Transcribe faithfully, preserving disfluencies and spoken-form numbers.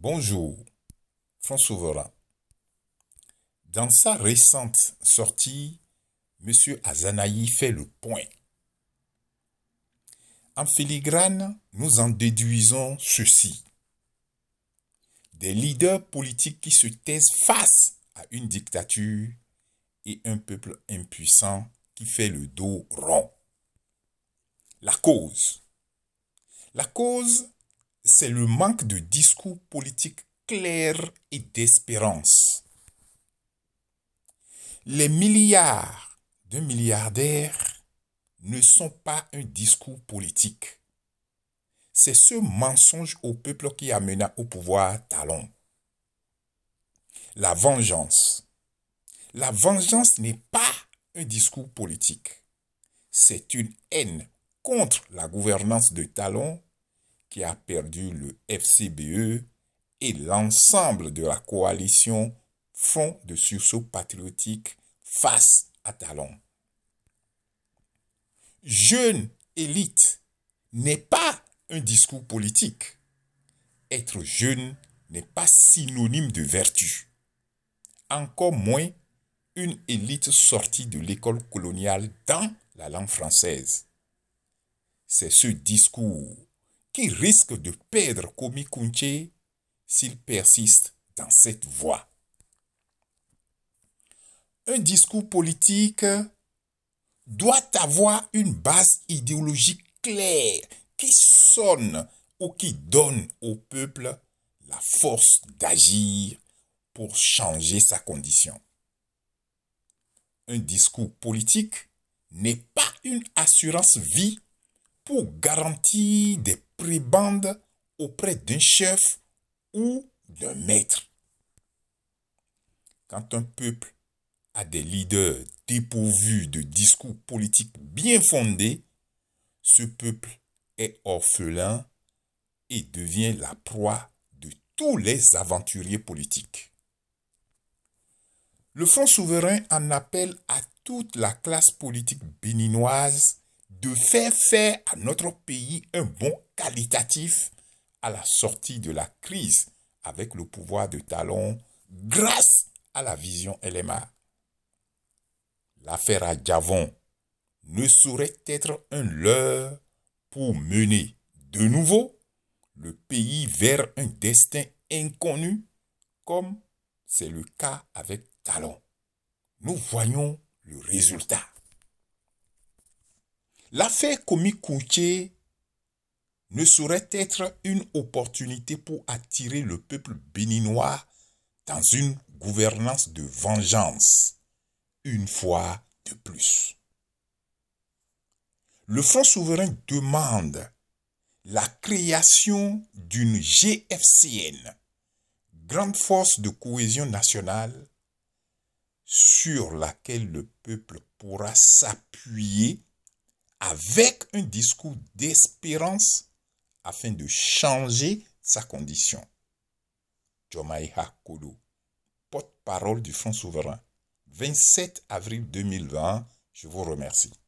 Bonjour, Front Souverain. Dans sa récente sortie, M. Azanaï fait le point. En filigrane, nous en déduisons ceci. Des leaders politiques qui se taisent face à une dictature et un peuple impuissant qui fait le dos rond. La cause. La cause, c'est le manque de discours politique clair et d'espérance. Les milliards d'un milliardaire ne sont pas un discours politique. C'est ce mensonge au peuple qui amena au pouvoir Talon. La vengeance. La vengeance n'est pas un discours politique. C'est une haine contre la gouvernance de Talon qui a perdu le F C B E et l'ensemble de la coalition Front de sursaut patriotique face à Talon. Jeune élite n'est pas un discours politique. Être jeune n'est pas synonyme de vertu. Encore moins une élite sortie de l'école coloniale dans la langue française. C'est ce discours qui risque de perdre Komi Kounché s'il persiste dans cette voie. Un discours politique doit avoir une base idéologique claire qui sonne ou qui donne au peuple la force d'agir pour changer sa condition. Un discours politique n'est pas une assurance vie pour garantir des prébendes auprès d'un chef ou d'un maître. Quand un peuple a des leaders dépourvus de discours politiques bien fondés, ce peuple est orphelin et devient la proie de tous les aventuriers politiques. Le Front souverain en appelle à toute la classe politique béninoise de faire faire à notre pays un bond qualitatif à la sortie de la crise avec le pouvoir de Talon grâce à la vision L M A. L'affaire Adjavon ne saurait être un leurre pour mener de nouveau le pays vers un destin inconnu comme c'est le cas avec Talon. Nous voyons le résultat. L'affaire Komi Kounché ne saurait être une opportunité pour attirer le peuple béninois dans une gouvernance de vengeance, une fois de plus. Le Front souverain demande la création d'une G F C N, grande force de cohésion nationale, sur laquelle le peuple pourra s'appuyer avec un discours d'espérance afin de changer sa condition. Diomaye Kodo, porte-parole du Front souverain, vingt-sept avril deux mille vingt, je vous remercie.